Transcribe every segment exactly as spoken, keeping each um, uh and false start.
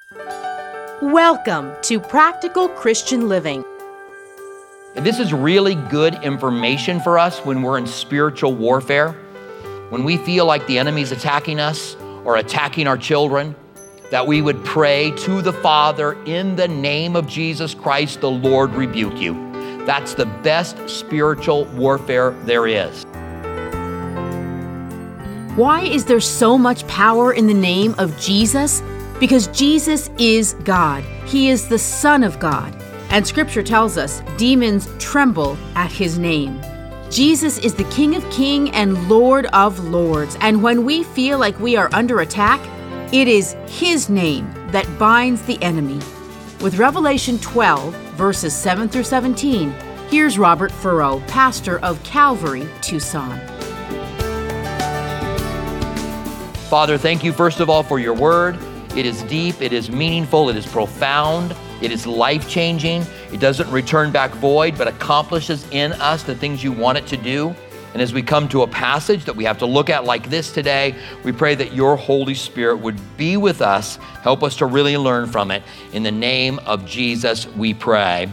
Welcome to Practical Christian Living. This is really good information for us when we're in spiritual warfare. When we feel like the enemy's attacking us or attacking our children, that we would pray to the Father, in the name of Jesus Christ, the Lord rebuke you. That's the best spiritual warfare there is. Why is there so much power in the name of Jesus? Because Jesus is God. He is the Son of God. And Scripture tells us demons tremble at His name. Jesus is the King of Kings and Lord of Lords. And when we feel like we are under attack, it is His name that binds the enemy. With Revelation twelve, verses seven through seventeen, here's Robert Furrow, pastor of Calvary, Tucson. Father, thank you first of all for your word. It is deep, it is meaningful, it is profound, it is life-changing. It doesn't return back void, but accomplishes in us the things you want it to do. And as we come to a passage that we have to look at like this today, we pray that your Holy Spirit would be with us, help us to really learn from it. In the name of Jesus, we pray.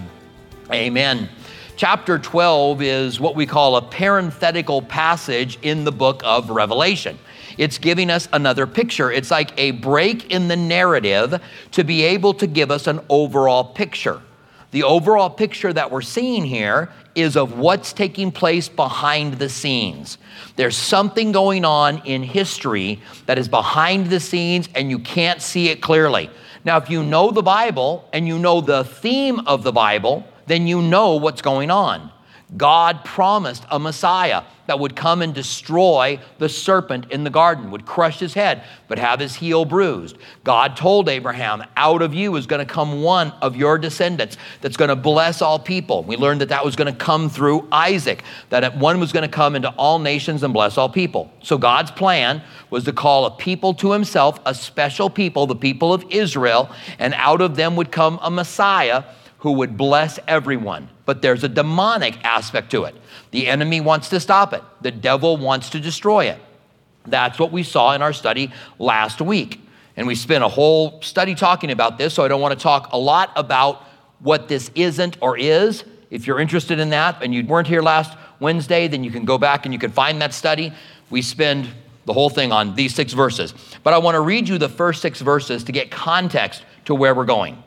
Amen. Chapter twelve is what we call a parenthetical passage in the book of Revelation. It's giving us another picture. It's like a break in the narrative to be able to give us an overall picture. The overall picture that we're seeing here is of what's taking place behind the scenes. There's something going on in history that is behind the scenes and you can't see it clearly. Now, if you know the Bible and you know the theme of the Bible, then you know what's going on. God promised a Messiah that would come and destroy the serpent in the garden, would crush his head, but have his heel bruised. God told Abraham, out of you is going to come one of your descendants that's going to bless all people. We learned that that was going to come through Isaac, that one was going to come into all nations and bless all people. So God's plan was to call a people to himself, a special people, the people of Israel, and out of them would come a Messiah who would bless everyone. But there's a demonic aspect to it. The enemy wants to stop it. The devil wants to destroy it. That's what we saw in our study last week. And we spent a whole study talking about this, so I don't want to talk a lot about what this isn't or is. If you're interested in that and you weren't here last Wednesday, then you can go back and you can find that study. We spend the whole thing on these six verses. But I want to read you the first six verses to get context to where we're going.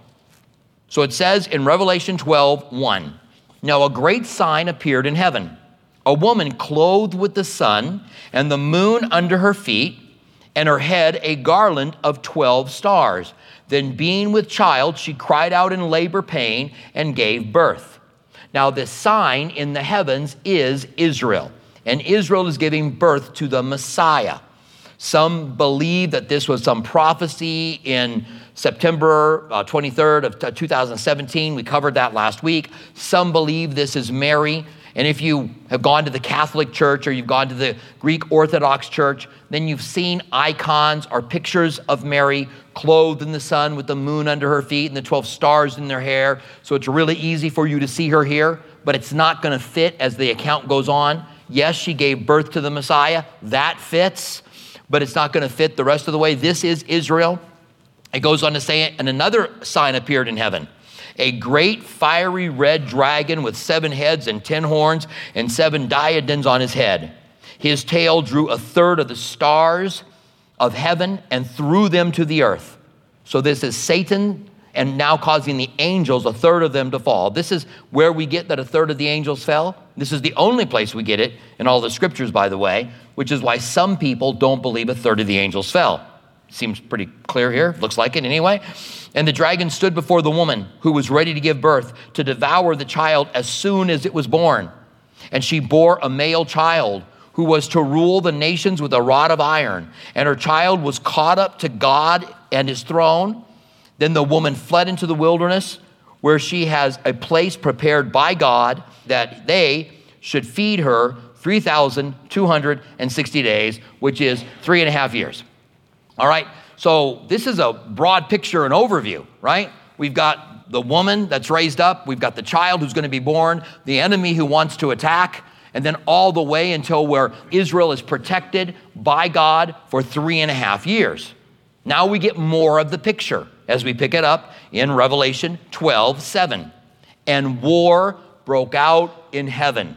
So it says in Revelation twelve, one, now a great sign appeared in heaven, a woman clothed with the sun and the moon under her feet, and her head a garland of twelve stars. Then being with child, she cried out in labor pain and gave birth. Now this sign in the heavens is Israel, and Israel is giving birth to the Messiah. Some believe that this was some prophecy in September uh, twenty-third of two thousand seventeen. We covered that last week. Some believe this is Mary. And if you have gone to the Catholic Church or you've gone to the Greek Orthodox Church, then you've seen icons or pictures of Mary clothed in the sun with the moon under her feet and the twelve stars in their hair. So it's really easy for you to see her here, but it's not going to fit as the account goes on. Yes, she gave birth to the Messiah. That fits, but it's not going to fit the rest of the way. This is Israel. It goes on to say, and another sign appeared in heaven, a great fiery red dragon with seven heads and ten horns and seven diadems on his head. His tail drew a third of the stars of heaven and threw them to the earth. So this is Satan, and now causing the angels, a third of them to fall. This is where we get that a third of the angels fell. This is the only place we get it in all the scriptures, by the way, which is why some people don't believe a third of the angels fell. Seems pretty clear here. Looks like it anyway. And the dragon stood before the woman who was ready to give birth to devour the child as soon as it was born. And she bore a male child who was to rule the nations with a rod of iron. And her child was caught up to God and his throne. Then the woman fled into the wilderness where she has a place prepared by God that they should feed her three thousand two hundred sixty days, which is three and a half years. All right, so this is a broad picture and overview, right? We've got the woman that's raised up. We've got the child who's going to be born, the enemy who wants to attack, and then all the way until where Israel is protected by God for three and a half years. Now we get more of the picture. as we pick it up in Revelation twelve seven. And war broke out in heaven.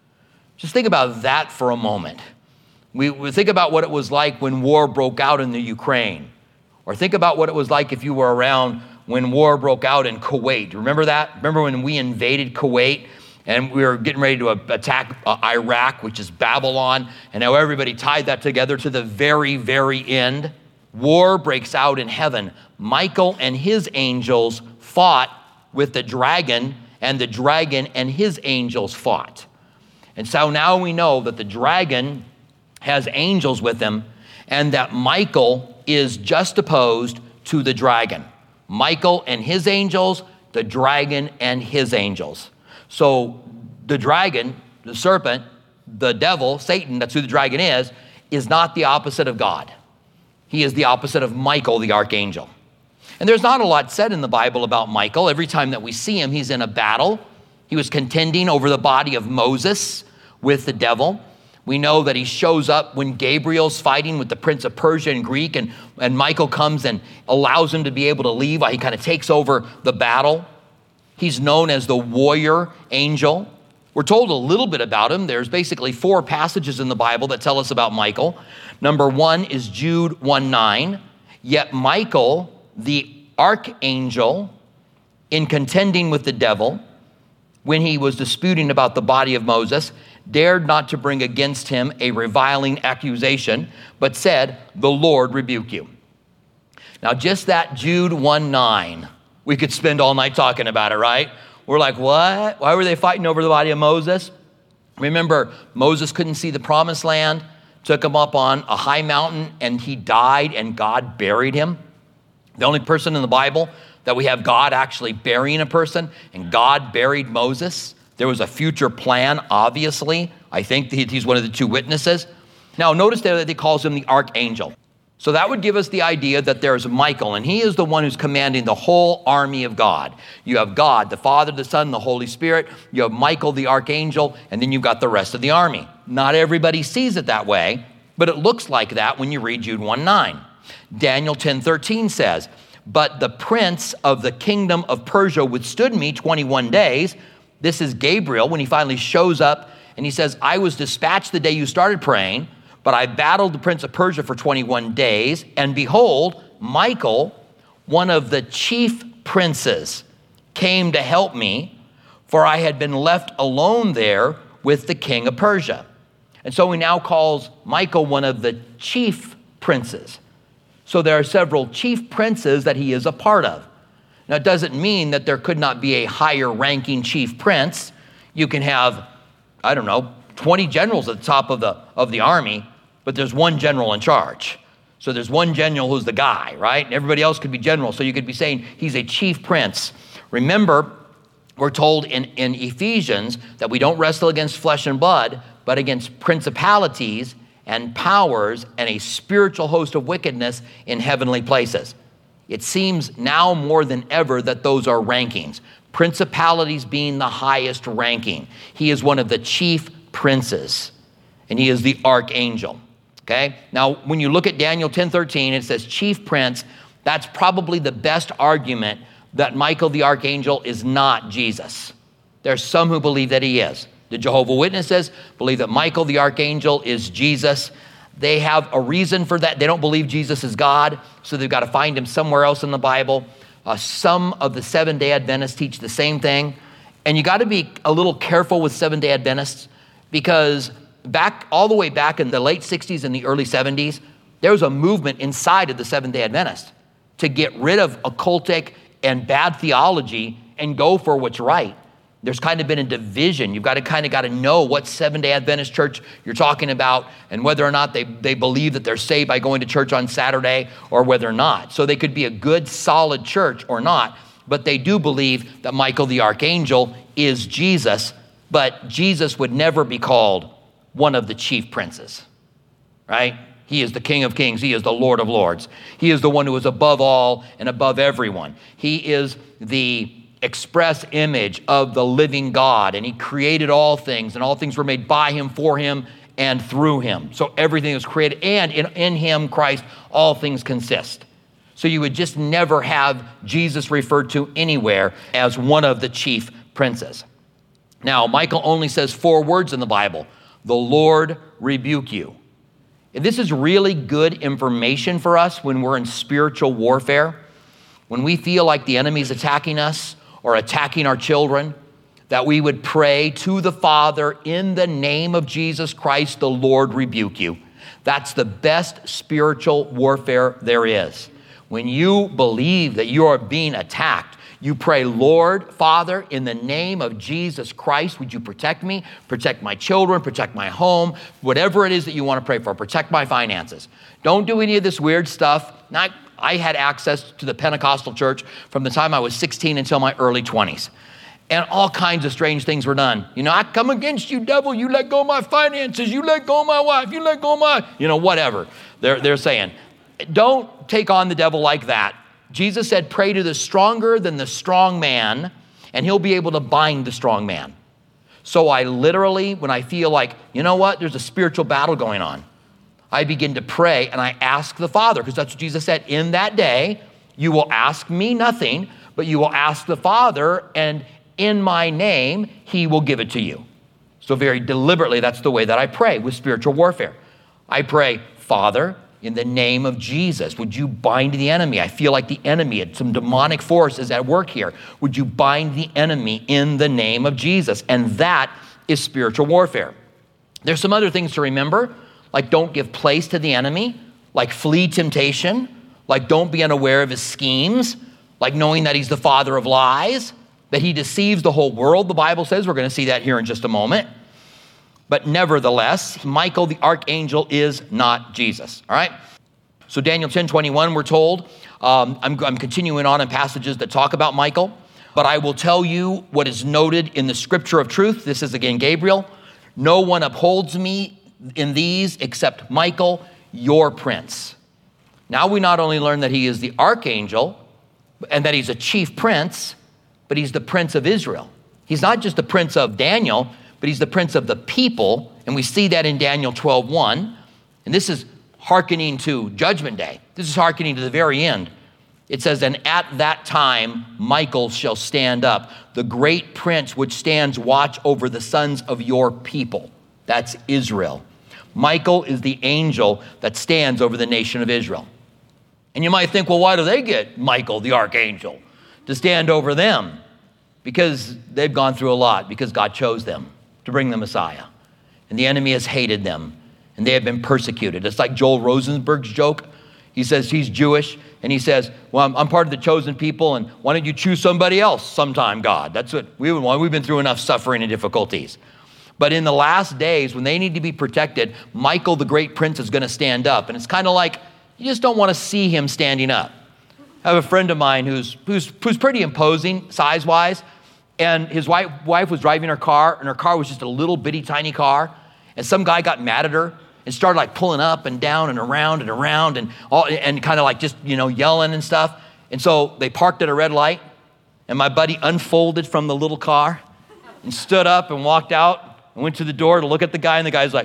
Just think about that for a moment. We, we think about what it was like when war broke out in the Ukraine. Or think about what it was like if you were around when war broke out in Kuwait. Remember that? Remember when we invaded Kuwait and we were getting ready to attack uh, Iraq, which is Babylon, and how everybody tied that together to the very, very end? War breaks out in heaven. Michael and his angels fought with the dragon, and the dragon and his angels fought. And so now we know that the dragon has angels with him, and that Michael is juxtaposed to the dragon. Michael and his angels, the dragon and his angels. So the dragon, the serpent, the devil, Satan, that's who the dragon is, is not the opposite of God. He is the opposite of Michael, the archangel. And there's not a lot said in the Bible about Michael. Every time that we see him, he's in a battle. He was contending over the body of Moses with the devil. We know that he shows up when Gabriel's fighting with the prince of Persia and Greek, and, and Michael comes and allows him to be able to leave. He kind of takes over the battle. He's known as the warrior angel. We're told a little bit about him. There's basically four passages in the Bible that tell us about Michael. Number one is Jude one nine. Yet Michael, the archangel, in contending with the devil, when he was disputing about the body of Moses, dared not to bring against him a reviling accusation, but said, "The Lord rebuke you." Now, just that Jude one nine, we could spend all night talking about it, right? We're like, what? Why were they fighting over the body of Moses? Remember, Moses couldn't see the promised land, took him up on a high mountain, and he died, and God buried him. The only person in the Bible that we have God actually burying a person, and God buried Moses. There was a future plan, obviously. I think he's one of the two witnesses. Now, notice there that he calls him the archangel. So that would give us the idea that there's Michael, and he is the one who's commanding the whole army of God. You have God, the Father, the Son, the Holy Spirit. You have Michael, the archangel, and then you've got the rest of the army. Not everybody sees it that way, but it looks like that when you read Jude one nine. Daniel ten thirteen says, "But the prince of the kingdom of Persia withstood me twenty-one days. This is Gabriel when he finally shows up, and he says, "I was dispatched the day you started praying, but I battled the prince of Persia for twenty-one days. And behold, Michael, one of the chief princes, came to help me, for I had been left alone there with the king of Persia." And so he now calls Michael one of the chief princes. So there are several chief princes that he is a part of. Now, it doesn't mean that there could not be a higher ranking chief prince. You can have, I don't know, twenty generals at the top of the, of the army, but there's one general in charge. So there's one general who's the guy, right? And everybody else could be general. So you could be saying he's a chief prince. Remember, we're told in, in Ephesians that we don't wrestle against flesh and blood, but against principalities and powers and a spiritual host of wickedness in heavenly places. It seems now more than ever that those are rankings. Principalities being the highest ranking. He is one of the chief princes, and he is the archangel. Okay? Now, when you look at Daniel ten thirteen, it says chief prince. That's probably the best argument that Michael the archangel is not Jesus. There's some who believe that he is. The Jehovah's Witnesses believe that Michael the archangel is Jesus. They have a reason for that. They don't believe Jesus is God, so they've got to find him somewhere else in the Bible. Uh, some of the Seventh-day Adventists teach the same thing. And you got to be a little careful with Seventh-day Adventists, because back all the way back in the late sixties and the early seventies, there was a movement inside of the Seventh-day Adventists to get rid of occultic and bad theology and go for what's right. There's kind of been a division. You've got to kind of got to know what Seventh-day Adventist church you're talking about, and whether or not they, they believe that they're saved by going to church on Saturday, or whether or not. So they could be a good, solid church or not, but they do believe that Michael the archangel is Jesus, but Jesus would never be called one of the chief princes, right? He is the King of Kings. He is the Lord of Lords. He is the one who is above all and above everyone. He is the express image of the living God, and he created all things, and all things were made by him, for him, and through him. So everything was created, and in, in him, Christ, all things consist. So you would just never have Jesus referred to anywhere as one of the chief princes. Now, Michael only says four words in the Bible: the Lord rebuke you. And this is really good information for us when we're in spiritual warfare. When we feel like the enemy's attacking us or attacking our children, that we would pray to the Father, in the name of Jesus Christ, the Lord rebuke you. That's the best spiritual warfare there is. When you believe that you are being attacked, you pray, Lord, Father, in the name of Jesus Christ, would you protect me, protect my children, protect my home, whatever it is that you want to pray for, protect my finances. Don't do any of this weird stuff. Not, I had access to the Pentecostal church from the time I was sixteen until my early twenties. And all kinds of strange things were done. You know, I come against you, devil. You let go of my finances. You let go of my wife. You let go of my, you know, whatever they're, they're saying. Don't take on the devil like that. Jesus said, pray to the stronger than the strong man, and he'll be able to bind the strong man. So I literally, when I feel like, you know what, there's a spiritual battle going on, I begin to pray and I ask the Father, because that's what Jesus said. In that day, you will ask me nothing, but you will ask the Father, and in my name, he will give it to you. So very deliberately, that's the way that I pray with spiritual warfare. I pray, Father, in the name of Jesus, would you bind the enemy? I feel like the enemy, some demonic force is at work here. Would you bind the enemy in the name of Jesus? And that is spiritual warfare. There's some other things to remember, like don't give place to the enemy, like flee temptation, like don't be unaware of his schemes, like knowing that he's the father of lies, that he deceives the whole world, the Bible says. We're going to see that here in just a moment. But nevertheless, Michael the archangel is not Jesus, all right? So Daniel ten twenty-one, we're told, um, I'm, I'm continuing on in passages that talk about Michael, but I will tell you what is noted in the scripture of truth. This is again Gabriel. No one upholds me in these except Michael, your prince. Now we not only learn that he is the archangel and that he's a chief prince, but he's the prince of Israel. He's not just the prince of Daniel, but he's the prince of the people, and we see that in Daniel twelve one. And this is hearkening to Judgment Day. This is hearkening to the very end. It says, and at that time, Michael shall stand up, the great prince which stands watch over the sons of your people. That's Israel. Michael is the angel that stands over the nation of Israel. And you might think, well, why do they get Michael, the archangel, to stand over them? Because they've gone through a lot, because God chose them to bring the Messiah. And the enemy has hated them, and they have been persecuted. It's like Joel Rosenberg's joke. He says he's Jewish, and he says, well, I'm, I'm part of the chosen people, and why don't you choose somebody else sometime, God? That's what we would want. We've been through enough suffering and difficulties. But in the last days, when they need to be protected, Michael, the great prince, is going to stand up. And it's kind of like, you just don't want to see him standing up. I have a friend of mine who's, who's, who's pretty imposing size-wise, and his wife, wife was driving her car, and her car was just a little bitty tiny car, and some guy got mad at her and started like pulling up and down and around and around and all, and kind of like just, you know, yelling and stuff. And so they parked at a red light, and my buddy unfolded from the little car and stood up and walked out and went to the door to look at the guy, and the guy's like,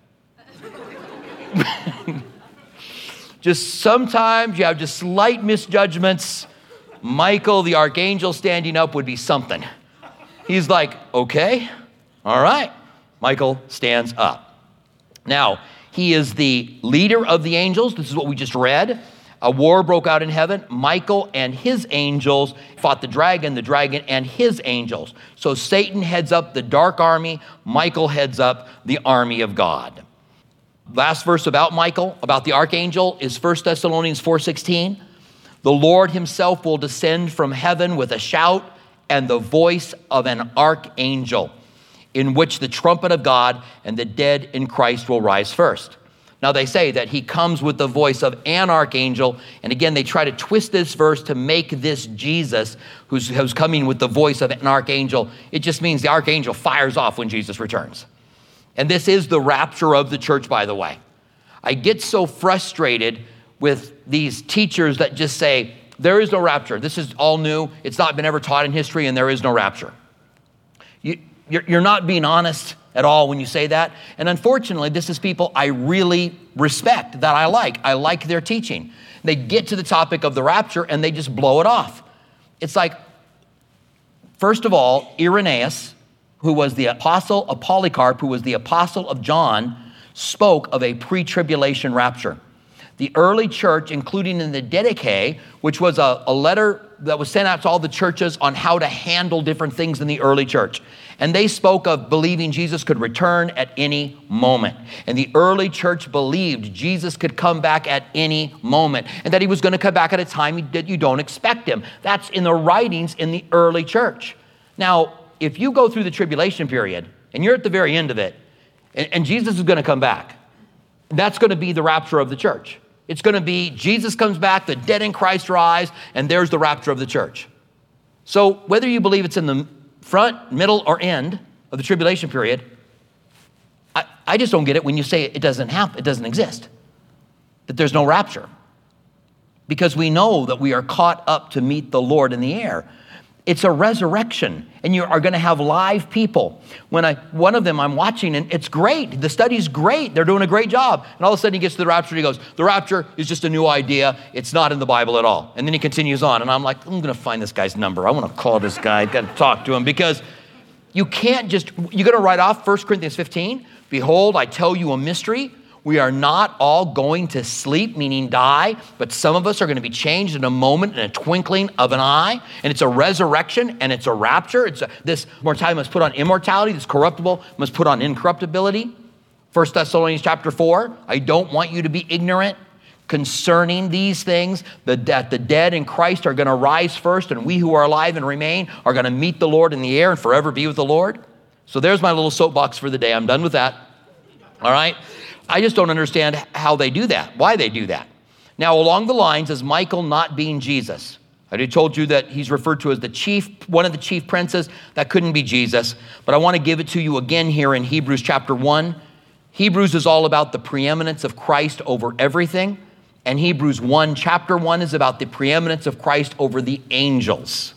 just sometimes you have just slight misjudgments. Michael, the archangel, standing up would be something. He's like, okay, all right. Michael stands up. Now, he is the leader of the angels. This is what we just read. A war broke out in heaven. Michael and his angels fought the dragon, the dragon and his angels. So Satan heads up the dark army. Michael heads up the army of God. Last verse about Michael, about the archangel, is First Thessalonians four sixteen. The Lord himself will descend from heaven with a shout and the voice of an archangel, in which the trumpet of God and the dead in Christ will rise first. Now they say that he comes with the voice of an archangel, and again they try to twist this verse to make this Jesus who's, who's coming with the voice of an archangel. It just means the archangel fires off when Jesus returns. And this is the rapture of the church, by the way. I get so frustrated with these teachers that just say, there is no rapture. This is all new. It's not been ever taught in history, and there is no rapture. You, you're, you're not being honest at all when you say that. And unfortunately, this is people I really respect, that I like. I like their teaching. They get to the topic of the rapture and they just blow it off. It's like, first of all, Irenaeus, who was the apostle of Polycarp, who was the apostle of John, spoke of a pre-tribulation rapture. The early church, including in the Didache, which was a, a letter that was sent out to all the churches on how to handle different things in the early church. And they spoke of believing Jesus could return at any moment. And the early church believed Jesus could come back at any moment and that he was going to come back at a time that you don't expect him. That's in the writings in the early church. Now, if you go through the tribulation period and you're at the very end of it and, and Jesus is going to come back, that's going to be the rapture of the church. It's going to be Jesus comes back, the dead in Christ rise, and there's the rapture of the church. So whether you believe it's in the front, middle, or end of the tribulation period, I, I just don't get it when you say it doesn't happen, it doesn't exist, that there's no rapture. Because we know that we are caught up to meet the Lord in the air. It's a resurrection, and you are going to have live people. When I, one of them I'm watching, and it's great. The study's great. They're doing a great job. And all of a sudden he gets to the rapture, and he goes, the rapture is just a new idea. It's not in the Bible at all. And then he continues on, and I'm like, I'm going to find this guy's number. I want to call this guy. I've got to talk to him, because you can't just, you're going to write off First Corinthians fifteen. Behold, I tell you a mystery. We are not all going to sleep, meaning die, but some of us are going to be changed in a moment, in a twinkling of an eye. And it's a resurrection and it's a rapture. It's a, this mortality must put on immortality. This corruptible must put on incorruptibility. First Thessalonians chapter four, I don't want you to be ignorant concerning these things, that the dead in Christ are going to rise first, and we who are alive and remain are going to meet the Lord in the air and forever be with the Lord. So there's my little soapbox for the day. I'm done with that. All right. I just don't understand how they do that, why they do that. Now, along the lines, is Michael not being Jesus? I already told you that he's referred to as the chief, one of the chief princes. That couldn't be Jesus, but I want to give it to you again here in Hebrews chapter one. Hebrews is all about the preeminence of Christ over everything, and Hebrews one, chapter one is about the preeminence of Christ over the angels.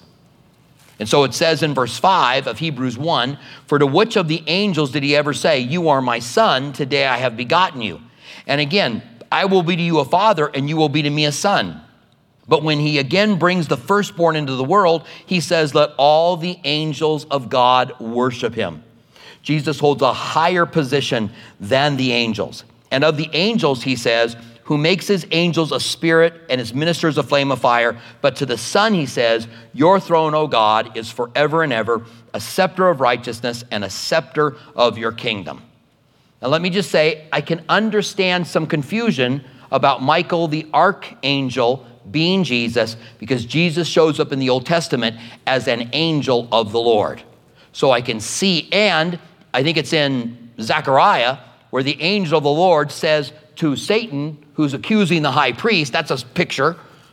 And so it says in verse five of Hebrews one, for to which of the angels did he ever say, you are my son, today I have begotten you? And again, I will be to you a father, and you will be to me a son. But when he again brings the firstborn into the world, he says, let all the angels of God worship him. Jesus holds a higher position than the angels. And of the angels, he says, who makes his angels a spirit and his ministers a flame of fire. But to the Son, he says, your throne, O God, is forever and ever, a scepter of righteousness and a scepter of your kingdom. Now, let me just say, I can understand some confusion about Michael the archangel being Jesus, because Jesus shows up in the Old Testament as an angel of the Lord. So I can see, and I think it's in Zechariah, where the angel of the Lord says to Satan, who's accusing the high priest, that's a picture,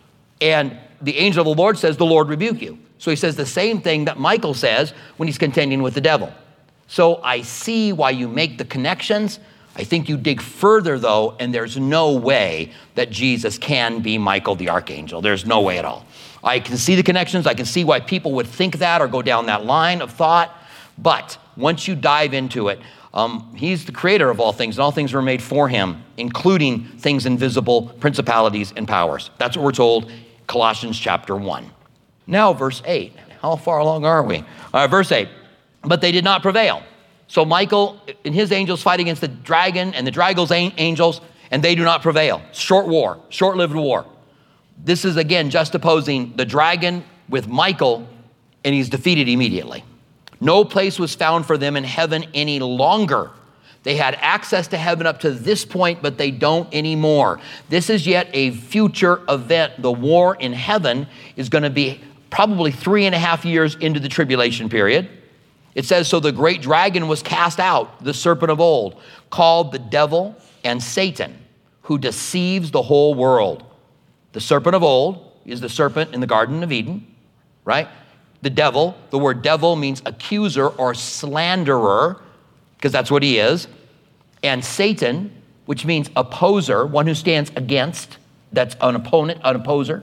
and the angel of the Lord says, the Lord rebuke you. So he says the same thing that Michael says when he's contending with the devil. So I see why you make the connections. I think you dig further, though, and there's no way that Jesus can be Michael the archangel. There's no way at all. I can see the connections. I can see why people would think that or go down that line of thought. But once you dive into it, Um, he's the creator of all things, and all things were made for him, including things invisible, principalities and powers. That's what we're told, Colossians chapter one. Now, verse eight. How far along are we? All right, verse eight. But they did not prevail. So Michael and his angels fight against the dragon and the dragon's angels, and they do not prevail. Short war, short-lived war. This is, again, juxtaposing the dragon with Michael, and he's defeated immediately. No place was found for them in heaven any longer. They had access to heaven up to this point, but they don't anymore. This is yet a future event. The war in heaven is going to be probably three and a half years into the tribulation period. It says, so the great dragon was cast out, the serpent of old, called the devil and Satan, who deceives the whole world. The serpent of old is the serpent in the Garden of Eden, right? The devil, the word devil means accuser or slanderer, because that's what he is. And Satan, which means opposer, one who stands against, that's an opponent, an opposer.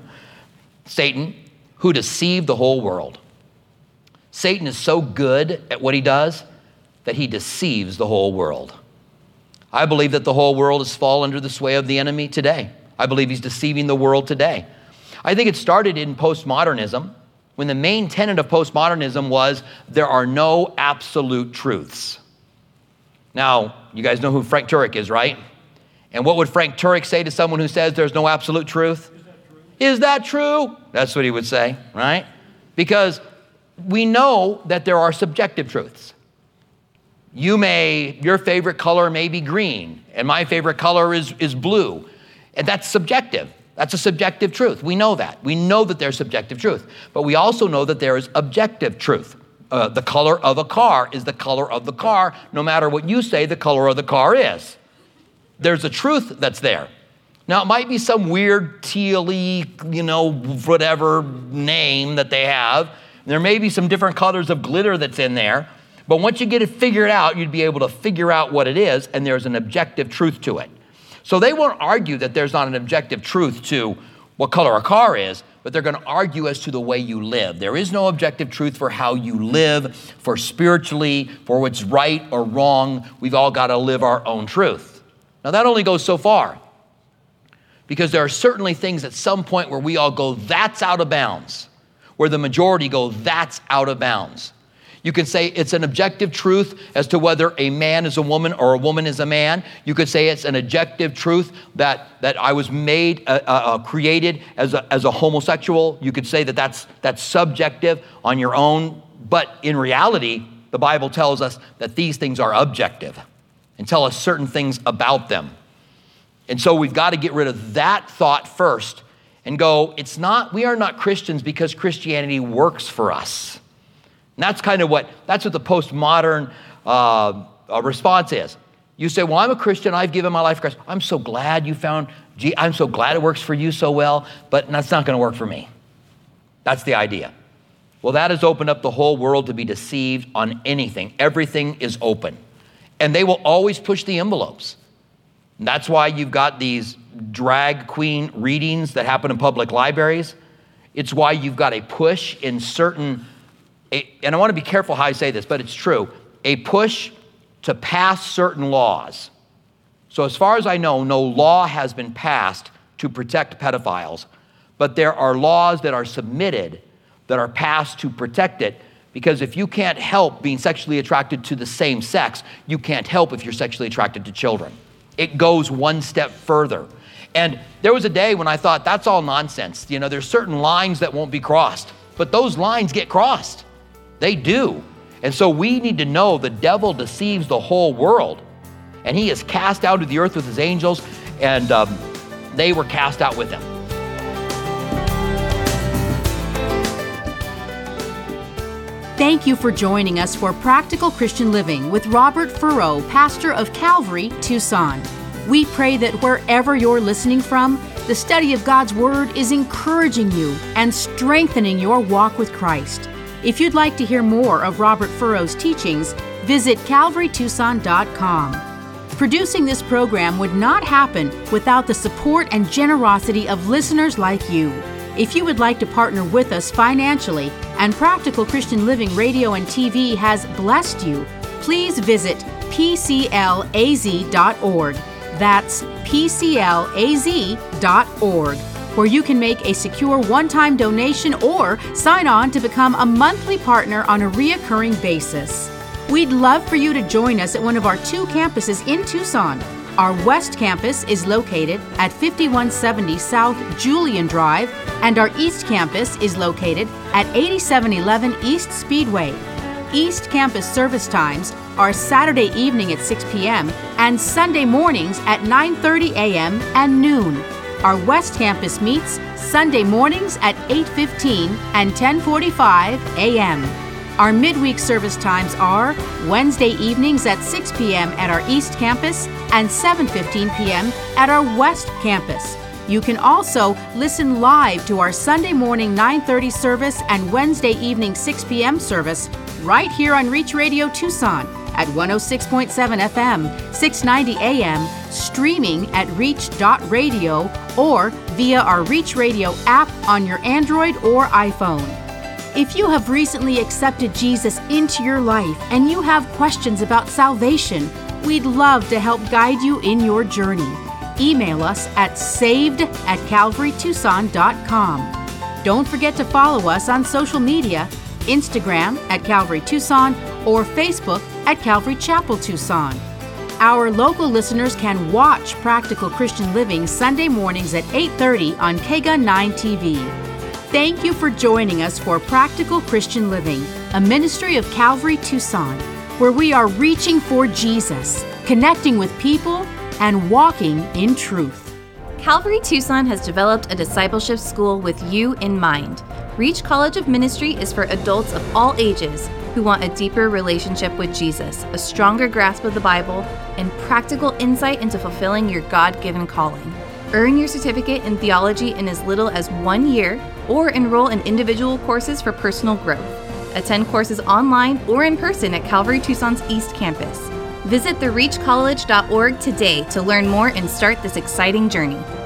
Satan, who deceived the whole world. Satan is so good at what he does that he deceives the whole world. I believe that the whole world has fallen under the sway of the enemy today. I believe he's deceiving the world today. I think it started in postmodernism, when the main tenet of postmodernism was there are no absolute truths. Now, you guys know who Frank Turek is, right? And what would Frank Turek say to someone who says there's no absolute truth? Is that true? Is that true? That's what he would say, right? Because we know that there are subjective truths. You may, your favorite color may be green, and my favorite color is, is blue. And that's subjective. That's a subjective truth. We know that. We know that there's subjective truth. But we also know that there is objective truth. Uh, the color of a car is the color of the car. No matter what you say, the color of the car is. There's a truth that's there. Now, it might be some weird teal-y, you know, whatever name that they have. There may be some different colors of glitter that's in there. But once you get it figured out, you'd be able to figure out what it is, and there's an objective truth to it. So they won't argue that there's not an objective truth to what color a car is, but they're going to argue as to the way you live. There is no objective truth for how you live, for spiritually, for what's right or wrong. We've all got to live our own truth. Now, that only goes so far, because there are certainly things at some point where we all go, that's out of bounds, where the majority go, that's out of bounds. You can say it's an objective truth as to whether a man is a woman or a woman is a man. You could say it's an objective truth that, that I was made, uh, uh, created as a, as a homosexual. You could say that that's, that's subjective on your own. But in reality, the Bible tells us that these things are objective and tell us certain things about them. And so we've got to get rid of that thought first and go, it's not, we are not Christians because Christianity works for us. And that's kind of what, that's what the postmodern uh, uh, response is. You say, well, I'm a Christian, I've given my life to Christ. I'm so glad you found, gee, I'm so glad it works for you so well, but that's not going to work for me. That's the idea. Well, that has opened up the whole world to be deceived on anything. Everything is open. And they will always push the envelopes. And that's why you've got these drag queen readings that happen in public libraries. It's why you've got a push in certain, a, and I want to be careful how I say this, but it's true, a push to pass certain laws. So as far as I know, no law has been passed to protect pedophiles, but there are laws that are submitted that are passed to protect it, because if you can't help being sexually attracted to the same sex, you can't help if you're sexually attracted to children. It goes one step further. And there was a day when I thought, that's all nonsense. You know, there's certain lines that won't be crossed, but those lines get crossed. They do. And so we need to know the devil deceives the whole world, and he is cast out of the earth with his angels, and um, they were cast out with him. Thank you for joining us for Practical Christian Living with Robert Furrow, pastor of Calvary, Tucson. We pray that wherever you're listening from, the study of God's Word is encouraging you and strengthening your walk with Christ. If you'd like to hear more of Robert Furrow's teachings, visit calvary tucson dot com. Producing this program would not happen without the support and generosity of listeners like you. If you would like to partner with us financially, and Practical Christian Living Radio and T V has blessed you, please visit p c l a z dot org. That's p c l a z dot org, where you can make a secure one-time donation or sign on to become a monthly partner on a reoccurring basis. We'd love for you to join us at one of our two campuses in Tucson. Our West Campus is located at fifty-one seventy South Julian Drive, and our East Campus is located at eighty-seven eleven East Speedway. East Campus service times are Saturday evening at six p.m. and Sunday mornings at nine thirty a.m. and noon. Our West Campus meets Sunday mornings at eight fifteen and ten forty-five a.m. Our midweek service times are Wednesday evenings at six p.m. at our East Campus and seven fifteen p.m. at our West Campus. You can also listen live to our Sunday morning nine thirty service and Wednesday evening six p.m. service right here on Reach Radio Tucson at one oh six point seven F M, six ninety A M, streaming at reach dot radio or via our Reach Radio app on your Android or iPhone. If you have recently accepted Jesus into your life and you have questions about salvation, we'd love to help guide you in your journey. email us at saved at calvary tucson dot com. Don't forget to follow us on social media, Instagram at Calvary Tucson or Facebook at Calvary Chapel Tucson. Our local listeners can watch Practical Christian Living Sunday mornings at eight thirty on K G U nine T V. Thank you for joining us for Practical Christian Living, a ministry of Calvary Tucson, where we are reaching for Jesus, connecting with people, and walking in truth. Calvary Tucson has developed a discipleship school with you in mind. Reach College of Ministry is for adults of all ages who want a deeper relationship with Jesus, a stronger grasp of the Bible, and practical insight into fulfilling your God-given calling. Earn your certificate in theology in as little as one year, or enroll in individual courses for personal growth. Attend courses online or in person at Calvary Tucson's East Campus. Visit the reach college dot org today to learn more and start this exciting journey.